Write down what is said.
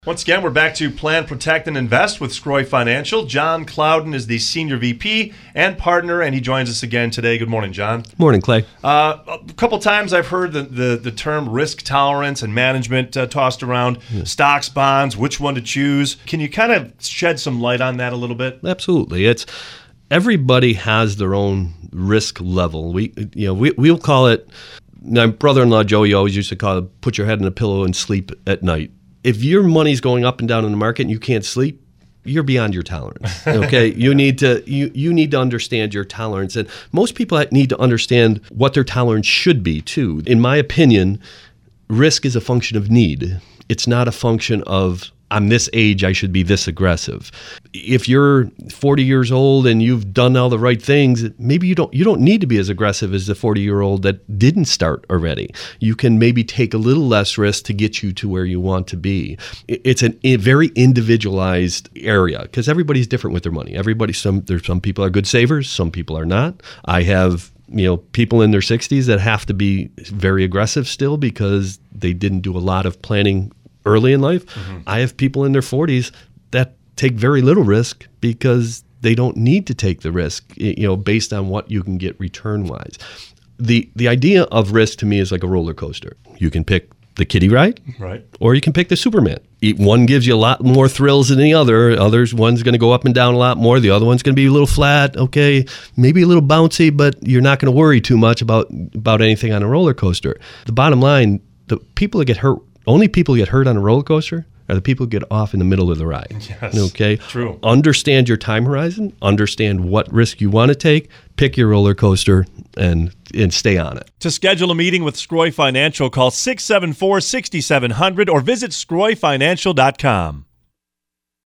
Once again, we're back to Plan, Protect, and Invest with Scroy Financial. John Clouden is the Senior VP and partner, and he joins us again today. Good morning, John. Morning, Clay. A couple times I've heard the term risk tolerance and management tossed around. Stocks, bonds, which one to choose. Can you kind of shed some light on that a little bit? Absolutely. Everybody has their own risk level. We'll call it. My brother-in-law Joey always used to call it, put your head in a pillow and sleep at night. If your money's going up and down in the market and you can't sleep, you're beyond your tolerance. Okay, you need to understand your tolerance, and most people need to understand what their tolerance should be too. In my opinion, risk is a function of need. It's not a function of, I'm this age, I should be this aggressive. If you're 40 years old and you've done all the right things, maybe you don't need to be as aggressive as the 40-year-old that didn't start already. You can maybe take a little less risk to get you to where you want to be. It's a very individualized area because everybody's different with their money. There's some people are good savers, some people are not. I have people in their 60s that have to be very aggressive still because they didn't do a lot of planning early in life. Mm-hmm. I have people in their 40s that take very little risk because they don't need to take the risk, based on what you can get return-wise. The idea of risk to me is like a roller coaster. You can pick the kiddie ride, right, or you can pick the Superman. One gives you a lot more thrills than the other. One's going to go up and down a lot more. The other one's going to be a little flat, okay, maybe a little bouncy, but you're not going to worry too much about anything on a roller coaster. The bottom line, the people that get hurt, only people who get hurt on a roller coaster are the people who get off in the middle of the ride. Yes, okay? True. Understand your time horizon. Understand what risk you want to take. Pick your roller coaster and stay on it. To schedule a meeting with Scroy Financial, call 674-6700 or visit scroyfinancial.com.